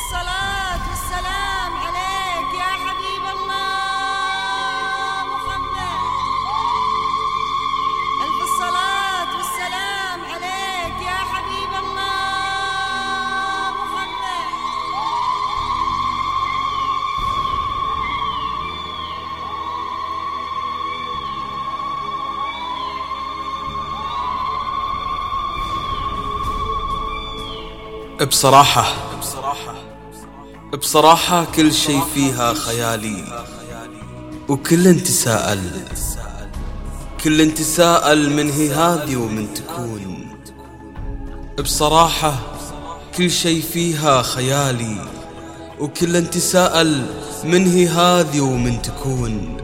الصلاة والسلام عليك يا حبيب الله محمد. ألف الصلاة والسلام عليك يا حبيب الله محمد. بصراحة كل شي فيها خيالي، وكل تساءل من هي هذي ومن تكون. بصراحة كل شي فيها خيالي، وكل تساءل من هي هذي ومن تكون.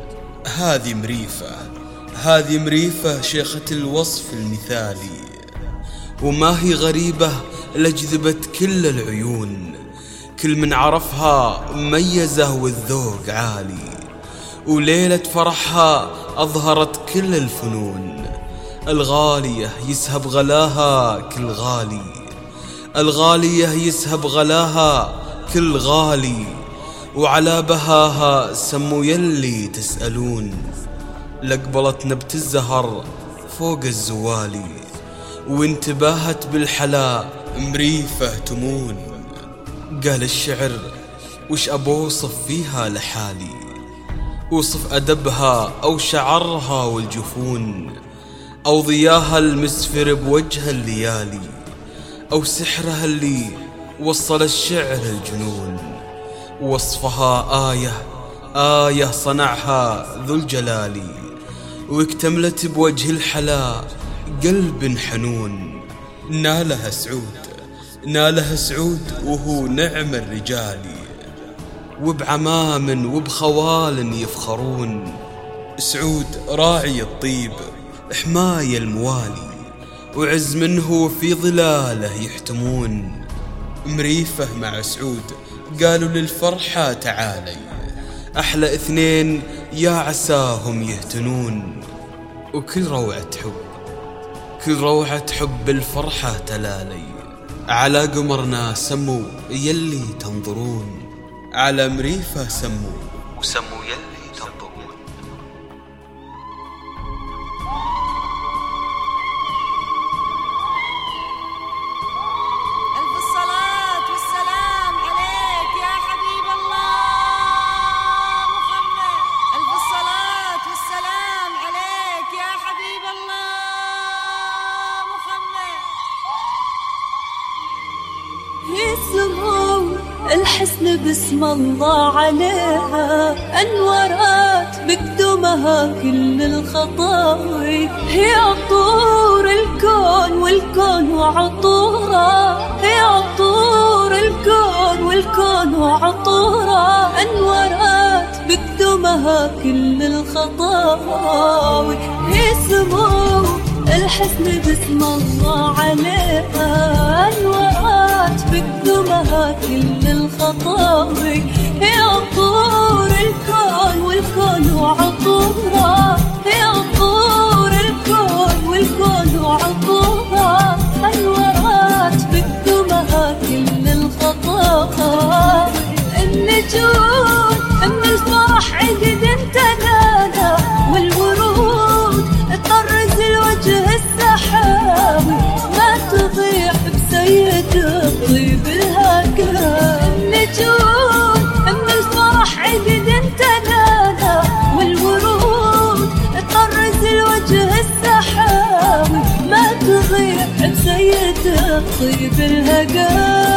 هذه مريفة شيخة الوصف المثالي، وما هي غريبة لجذبت كل العيون. كل من عرفها ميزه والذوق عالي، وليلة فرحها أظهرت كل الفنون. الغالية يسهب غلاها كل غالي، الغالية يسهب غلاها كل غالي، وعلى بهاها سموا يلي تسألون. لقبلت نبت الزهر فوق الزوالي، وانتباهت بالحلا مريفة تمون. قال الشعر وش أبوصف فيها لحالي، وصف أدبها أو شعرها والجفون، أو ضياها المسفر بوجه الليالي، أو سحرها اللي وصل الشعر الجنون. وصفها آية صنعها ذو الجلال، واكتملت بوجه الحلا قلب حنون. نالها سعود وهو نعم الرجال، وبعمام وبخوال يفخرون. سعود راعي الطيب حماية الموالي، وعز منه في ظلاله يحتمون. مريفة مع سعود قالوا للفرحة تعالي، أحلى اثنين يا عساهم يهتنون. وكل روعة حب الفرحة تلالي، على قمرنا سموا يلي تنظرون. على مريفة سموا يلي تنظرون. ألف الصلاة والسلام عليك يا حبيب الله محمد. ألف الصلاة والسلام عليك يا حبيب الله محمد. يسمو الحسن باسم الله عليها، أنورات بقدمها كل الخطاوي. هي عطور الكون والكون وعطورها، هي عطور الكون والكون وعطورها. أنورات بقدمها كل الخطاوي. يسمو الحسن باسم الله عليها، أنورات بقدمها كل الخطاوي. هي عطور الكون والكون وعطورها، هي عطور الكون والكون وعطورها. أنورات بقدمها كل الخطاوي. النجوم من الفرح عقد انتنانا، والورود تطرز الوجه السحابي. ما تضيع بسيد الطيب الهكا. النجوم من الفرح عقد انتنانا، والورود تطرز الوجه السحابي. ما تضيع بسيد الطيب الهكا.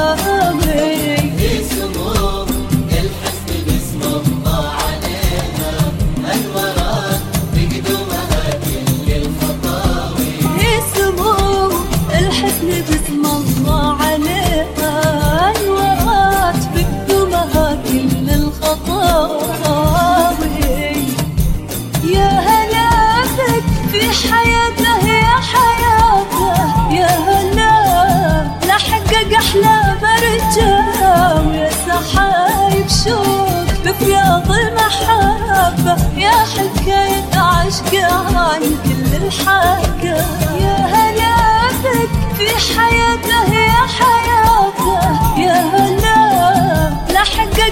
باسم الله عليها، أنورات بقدمها كل الخطاوي. يا هلا بك في حياته يا حياته، يا هلا لحقق أحلام رجال. ويا سحايب شوق بفياض المحبة، يا حكاية عشق عن كل الحكا. يا هلا بك في حياته يا حياته، يا هلا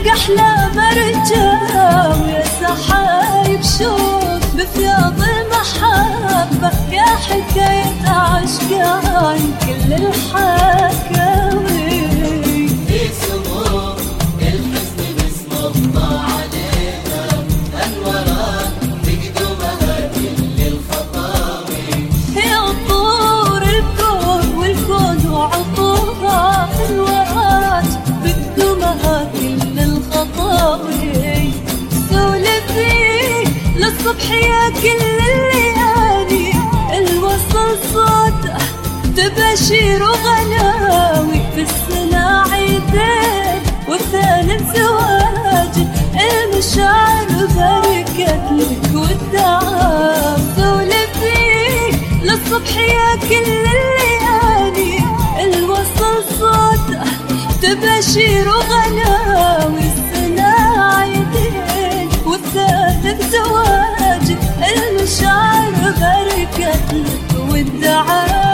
لحقق أحلام رجال ويا سحايب شوق بفياض المحبة يا حكاية عشقان كل الحكاوي في سموم الحزن باسم الله عليها أنورات بقدومها كل الخطاوي يا طور الكون والكون وعطوها أنورات بقدومها كل الخطاوي سولفي للصبح يا كل الليالي الوصل صوته تباشير وغناوي في السنة عيدين والثالث زواج المشاعر بركت لك والدعاء سولفي للصبح يا كل الليالي الوصل صوته تباشير وغناوي السنة عيدين والثالث زواج المشاعر بركت لك والدعاء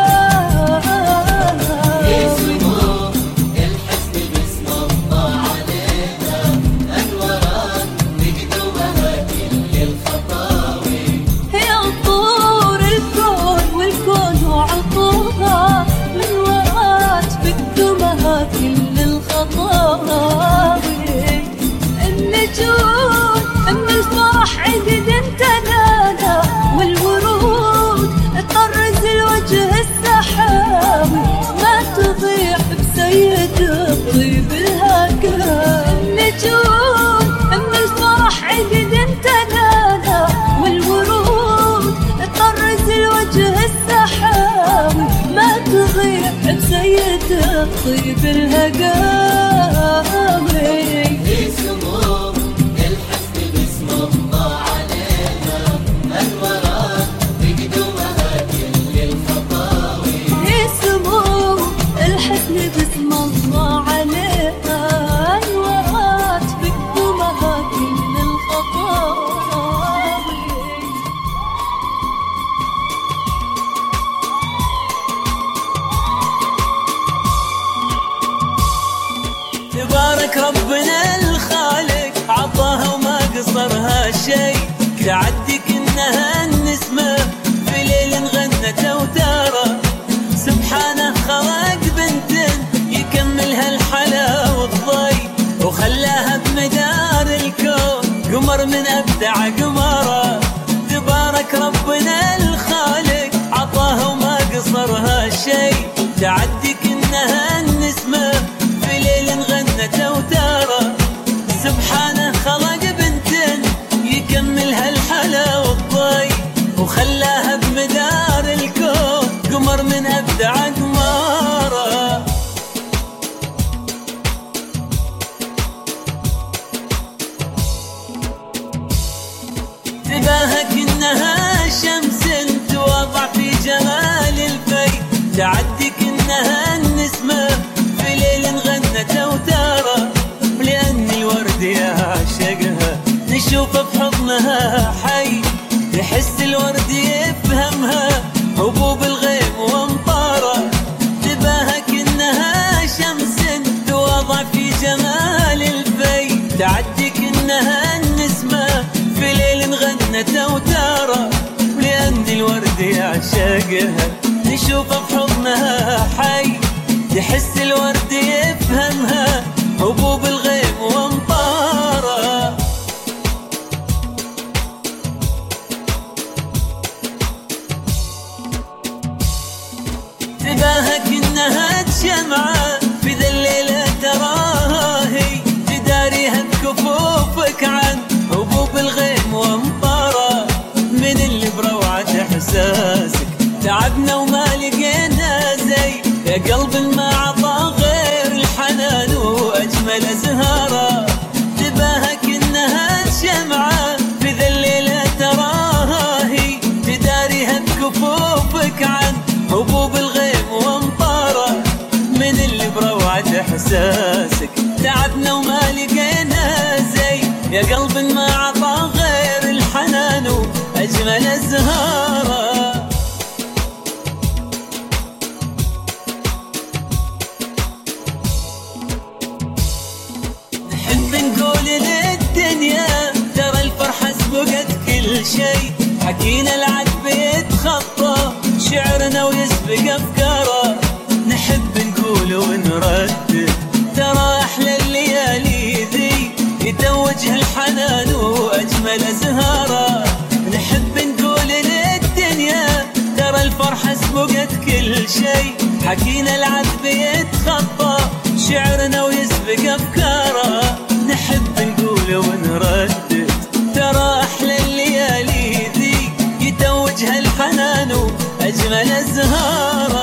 في سموم الحزن باسم الله عليها أنورات بقدومها كل الخطاوي يا طور الكون والكون وعطوها أنورات بقدومها كل الخطاوي النجوم من الفرح عدد امتلانا والورود تطرز الوجه السحاوي ما تضيع بسيد الطيب الهكا النجوم من الفرح عدد امتلانا والورود تطرز الوجه السحاوي ما تضيع بسيد الطيب الهقاوي في سموم الحزن باسم الله عليها أنورات بقدومها كل الخطاوي في سموم الحزن باسم الله عليها أنورات بقدومها كل الخطاوي تبارك ربنا الخالق عطاها وما قصرها شيء تعدي كأنها النسمة في ليل غنت وتارى سبحانه خلق بنت يكملها الحلا والضي وخلاها بمدار الكون قمر من أبدع قمرة تبارك ربنا الخالق عطاها وما قصرها شيء تعدي كأنها النسمة في ليل غنت وتارى سبحانه خلق بنت يكملها الحلا والضي وخلاها بمدار الكون قمر من أبدع قمارة تباهى كأنها شمس توضع في جمال الفي تعدي كأنها النسمة في ليل غنت وتارى لأن الورد يعشقها نشوفه بحضنها حي تحس الورد يفهمها هبوب الغيم وامطاره تباهى كأنها شمس توضع في جمال الفي تعدي كأنها النسمة في ليل غنت وتارى لأن الورد يعشقها نشوفه بحضنها حي تحس الورد يفهمها هبوب الغيم وامطاره تباهى كأنها شمعة في ذا الليلة تراها هي تداريها بكفوفك عن هبوب الغيم وامطاره من اللي بروعة احساسك تعبنا وما لقينا زي يا قلب ما عطى غير الحنان واجمل ازهاره تباهى كأنها شمعة في ذا الليلة تراها هي تداريها بكفوفك عن هبوب الغيم وامطاره من اللي بروعة احساسك تعبنا وما لقينا زي يا قلب ما عطى غير الحنان واجمل ازهاره نحب نقول كل شيء، حكينا العذب يتخطى شعرنا ويسبق أفكاره، نحب نقول ونردد ترى أحلى الليالي ذي يتوجه الحنان وأجمل أزهاره، نحب نقول للدنيا ترى الفرحة سبقت كل شيء، حكينا العذب يتخطى شعرنا ويسبق أفكاره، نحب نقول ونردد ترى أحلى الليالي ذي يتوجه الحنان وأجمل أزهاره.